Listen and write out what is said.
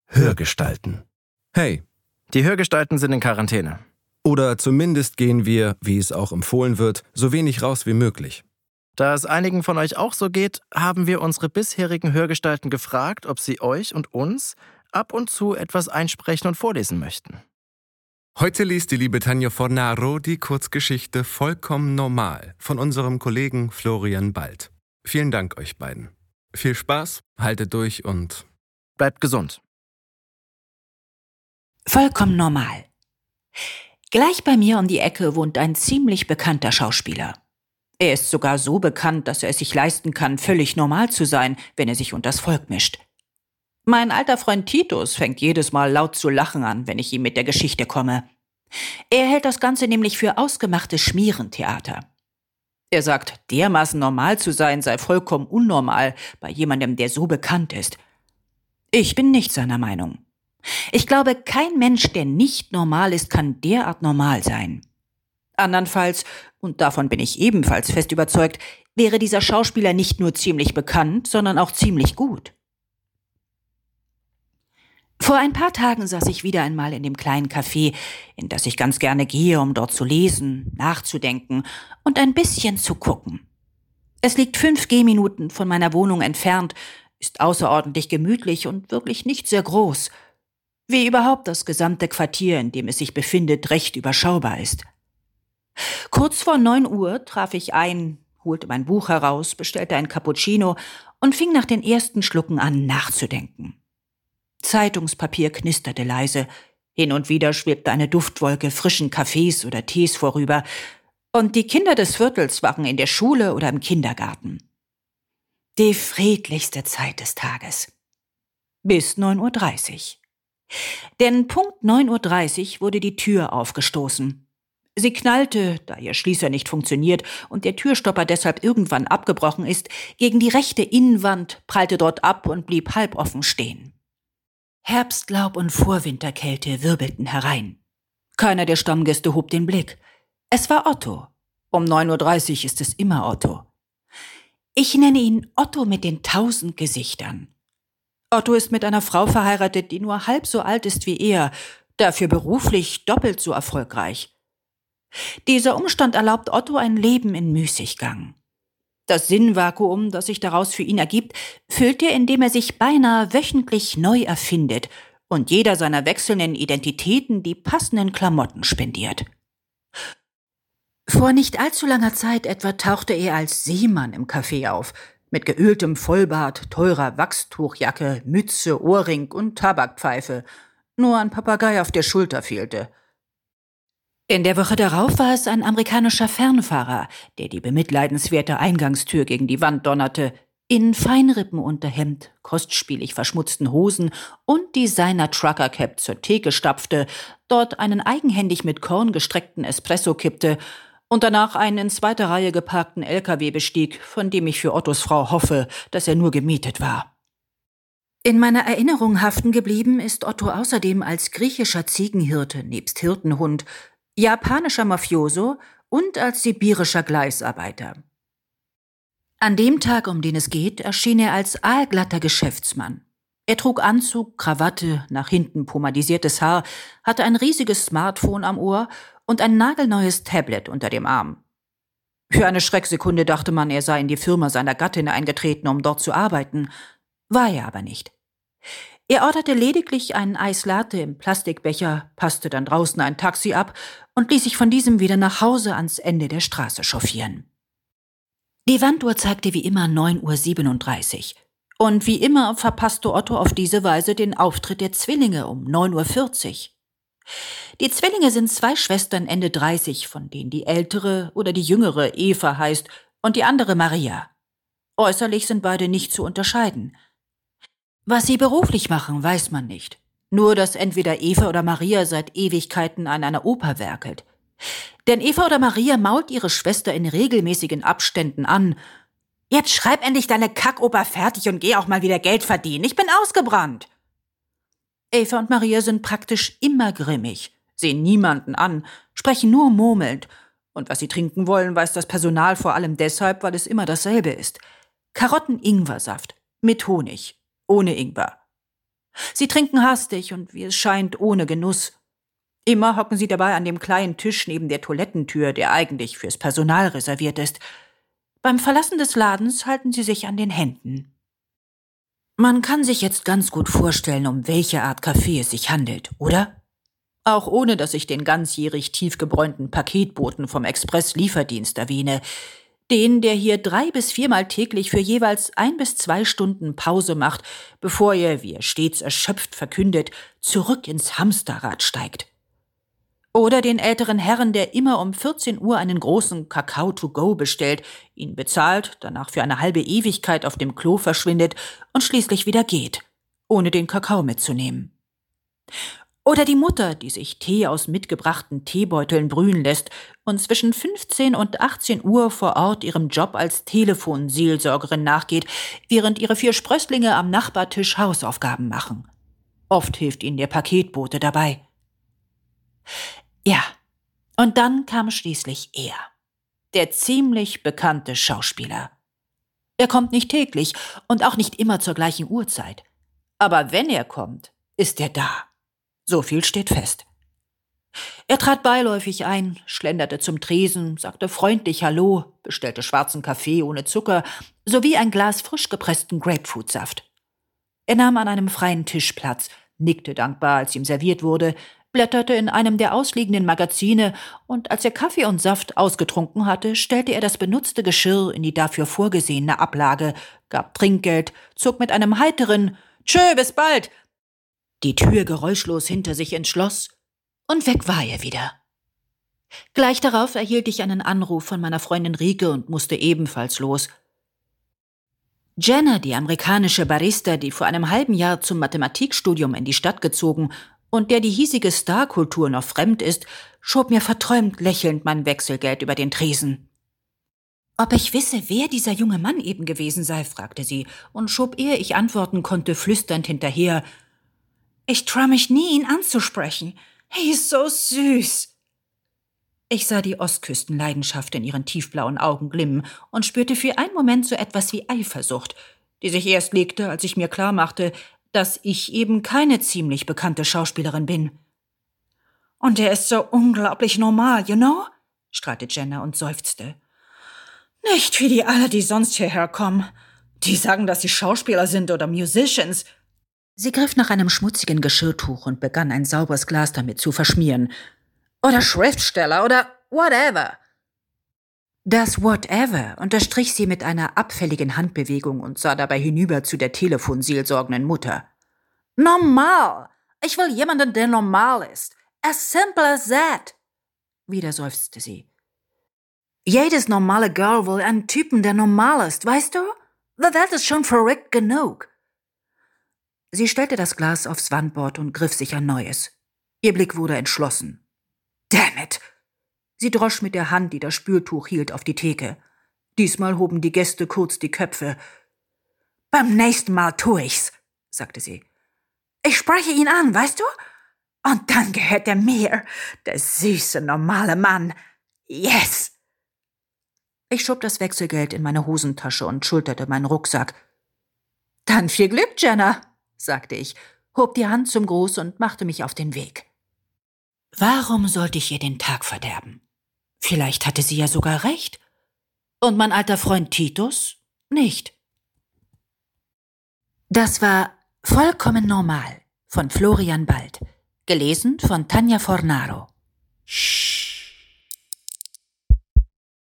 Hörgestalten. Hey. Die Hörgestalten sind in Quarantäne. Oder zumindest gehen wir, wie es auch empfohlen wird, so wenig raus wie möglich. Da es einigen von euch auch so geht, haben wir unsere bisherigen Hörgestalten gefragt, ob sie euch und uns ab und zu etwas einsprechen und vorlesen möchten. Heute liest die liebe Tanja Fornaro die Kurzgeschichte Vollkommen normal von unserem Kollegen Florian Bald. Vielen Dank euch beiden. Viel Spaß, haltet durch und bleibt gesund. Vollkommen normal. Gleich bei mir um die Ecke wohnt ein ziemlich bekannter Schauspieler. Er ist sogar so bekannt, dass er es sich leisten kann, völlig normal zu sein, wenn er sich unters Volk mischt. Mein alter Freund Titus fängt jedes Mal laut zu lachen an, wenn ich ihm mit der Geschichte komme. Er hält das Ganze nämlich für ausgemachtes Schmierentheater. Er sagt, dermaßen normal zu sein sei vollkommen unnormal bei jemandem, der so bekannt ist. Ich bin nicht seiner Meinung. Ich glaube, kein Mensch, der nicht normal ist, kann derart normal sein. Andernfalls, und davon bin ich ebenfalls fest überzeugt, wäre dieser Schauspieler nicht nur ziemlich bekannt, sondern auch ziemlich gut. Vor ein paar Tagen saß ich wieder einmal in dem kleinen Café, in das ich ganz gerne gehe, um dort zu lesen, nachzudenken und ein bisschen zu gucken. Es liegt 5 Gehminuten von meiner Wohnung entfernt, ist außerordentlich gemütlich und wirklich nicht sehr groß. Wie überhaupt das gesamte Quartier, in dem es sich befindet, recht überschaubar ist. Kurz vor 9 Uhr traf ich ein, holte mein Buch heraus, bestellte ein Cappuccino und fing nach den ersten Schlucken an, nachzudenken. Zeitungspapier knisterte leise, hin und wieder schwebte eine Duftwolke frischen Kaffees oder Tees vorüber, und die Kinder des Viertels waren in der Schule oder im Kindergarten. Die friedlichste Zeit des Tages. Bis 9:30 Uhr. Denn Punkt 9:30 Uhr wurde die Tür aufgestoßen. Sie knallte, da ihr Schließer nicht funktioniert und der Türstopper deshalb irgendwann abgebrochen ist, gegen die rechte Innenwand, prallte dort ab und blieb halboffen stehen. Herbstlaub und Vorwinterkälte wirbelten herein. Keiner der Stammgäste hob den Blick. Es war Otto. Um 9:30 Uhr ist es immer Otto. Ich nenne ihn Otto mit den 1000 Gesichtern. Otto ist mit einer Frau verheiratet, die nur halb so alt ist wie er, dafür beruflich doppelt so erfolgreich. Dieser Umstand erlaubt Otto ein Leben in Müßiggang. Das Sinnvakuum, das sich daraus für ihn ergibt, füllt er, indem er sich beinahe wöchentlich neu erfindet und jeder seiner wechselnden Identitäten die passenden Klamotten spendiert. Vor nicht allzu langer Zeit etwa tauchte er als Seemann im Café auf, mit geöltem Vollbart, teurer Wachstuchjacke, Mütze, Ohrring und Tabakpfeife. Nur ein Papagei auf der Schulter fehlte. In der Woche darauf war es ein amerikanischer Fernfahrer, der die bemitleidenswerte Eingangstür gegen die Wand donnerte, in Feinrippenunterhemd, kostspielig verschmutzten Hosen und Designer-Trucker-Cap zur Theke stapfte, dort einen eigenhändig mit Korn gestreckten Espresso kippte und danach einen in zweiter Reihe geparkten LKW bestieg, von dem ich für Ottos Frau hoffe, dass er nur gemietet war. In meiner Erinnerung haften geblieben ist Otto außerdem als griechischer Ziegenhirte nebst Hirtenhund, japanischer Mafioso und als sibirischer Gleisarbeiter. An dem Tag, um den es geht, erschien er als aalglatter Geschäftsmann. Er trug Anzug, Krawatte, nach hinten pomadisiertes Haar, hatte ein riesiges Smartphone am Ohr und ein nagelneues Tablet unter dem Arm. Für eine Schrecksekunde dachte man, er sei in die Firma seiner Gattin eingetreten, um dort zu arbeiten. War er aber nicht. Er orderte lediglich einen Eislatte im Plastikbecher, passte dann draußen ein Taxi ab und ließ sich von diesem wieder nach Hause ans Ende der Straße chauffieren. Die Wanduhr zeigte wie immer 9:37 Uhr. Und wie immer verpasste Otto auf diese Weise den Auftritt der Zwillinge um 9:40 Uhr. Die Zwillinge sind 2 Schwestern Ende 30, von denen die ältere oder die jüngere Eva heißt und die andere Maria. Äußerlich sind beide nicht zu unterscheiden. Was sie beruflich machen, weiß man nicht. Nur, dass entweder Eva oder Maria seit Ewigkeiten an einer Oper werkelt. Denn Eva oder Maria mault ihre Schwester in regelmäßigen Abständen an. »Jetzt schreib endlich deine Kackoper fertig und geh auch mal wieder Geld verdienen. Ich bin ausgebrannt!« Eva und Maria sind praktisch immer grimmig, sehen niemanden an, sprechen nur murmelnd. Und was sie trinken wollen, weiß das Personal vor allem deshalb, weil es immer dasselbe ist. Karotten-Ingwersaft mit Honig, ohne Ingwer. Sie trinken hastig und, wie es scheint, ohne Genuss. Immer hocken sie dabei an dem kleinen Tisch neben der Toilettentür, der eigentlich fürs Personal reserviert ist. Beim Verlassen des Ladens halten sie sich an den Händen. Man kann sich jetzt ganz gut vorstellen, um welche Art Kaffee es sich handelt, oder? Auch ohne, dass ich den ganzjährig tiefgebräunten Paketboten vom Express-Lieferdienst erwähne. Den, der hier 3- bis 4-mal täglich für jeweils 1 bis 2 Stunden Pause macht, bevor er, wie er stets erschöpft verkündet, zurück ins Hamsterrad steigt. Oder den älteren Herrn, der immer um 14 Uhr einen großen Kakao to go bestellt, ihn bezahlt, danach für eine halbe Ewigkeit auf dem Klo verschwindet und schließlich wieder geht, ohne den Kakao mitzunehmen. Oder die Mutter, die sich Tee aus mitgebrachten Teebeuteln brühen lässt und zwischen 15 und 18 Uhr vor Ort ihrem Job als Telefonseelsorgerin nachgeht, während ihre 4 Sprösslinge am Nachbartisch Hausaufgaben machen. Oft hilft ihnen der Paketbote dabei. Ja, und dann kam schließlich er, der ziemlich bekannte Schauspieler. Er kommt nicht täglich und auch nicht immer zur gleichen Uhrzeit. Aber wenn er kommt, ist er da. So viel steht fest. Er trat beiläufig ein, schlenderte zum Tresen, sagte freundlich Hallo, bestellte schwarzen Kaffee ohne Zucker sowie ein Glas frisch gepressten Grapefruitsaft. Er nahm an einem freien Tisch Platz, nickte dankbar, als ihm serviert wurde, blätterte in einem der ausliegenden Magazine und als er Kaffee und Saft ausgetrunken hatte, stellte er das benutzte Geschirr in die dafür vorgesehene Ablage, gab Trinkgeld, zog mit einem heiteren »Tschö, bis bald« die Tür geräuschlos hinter sich ins Schloss und weg war er wieder. Gleich darauf erhielt ich einen Anruf von meiner Freundin Rike und musste ebenfalls los. Jenna, die amerikanische Barista, die vor einem halben Jahr zum Mathematikstudium in die Stadt gezogen und der die hiesige Starkultur noch fremd ist, schob mir verträumt lächelnd mein Wechselgeld über den Tresen. Ob ich wisse, wer dieser junge Mann eben gewesen sei, fragte sie und schob, ehe ich antworten konnte, flüsternd hinterher: Ich traue mich nie, ihn anzusprechen. Er ist so süß. Ich sah die Ostküstenleidenschaft in ihren tiefblauen Augen glimmen und spürte für einen Moment so etwas wie Eifersucht, die sich erst legte, als ich mir klarmachte, dass ich eben keine ziemlich bekannte Schauspielerin bin. Und er ist so unglaublich normal, you know? Strahlte Jenna und seufzte. Nicht wie die alle, die sonst hierher kommen. Die sagen, dass sie Schauspieler sind oder Musicians. Sie griff nach einem schmutzigen Geschirrtuch und begann, ein sauberes Glas damit zu verschmieren. Oder Schriftsteller oder whatever. Das whatever unterstrich sie mit einer abfälligen Handbewegung und sah dabei hinüber zu der telefonseelsorgenden Mutter. Normal! Ich will jemanden, der normal ist. As simple as that! Wieder seufzte sie. Jedes normale Girl will einen Typen, der normal ist, weißt du? The Welt ist schon verrückt genug. Sie stellte das Glas aufs Wandbord und griff sich ein neues. Ihr Blick wurde entschlossen. Damn it! Sie drosch mit der Hand, die das Spültuch hielt, auf die Theke. Diesmal hoben die Gäste kurz die Köpfe. Beim nächsten Mal tue ich's, sagte sie. Ich spreche ihn an, weißt du? Und dann gehört er mir, der süße, normale Mann. Yes! Ich schob das Wechselgeld in meine Hosentasche und schulterte meinen Rucksack. Dann viel Glück, Jenna, sagte ich, hob die Hand zum Gruß und machte mich auf den Weg. Warum sollte ich ihr den Tag verderben? Vielleicht hatte sie ja sogar recht. Und mein alter Freund Titus nicht. Das war Vollkommen normal von Florian Bald, gelesen von Tanja Fornaro.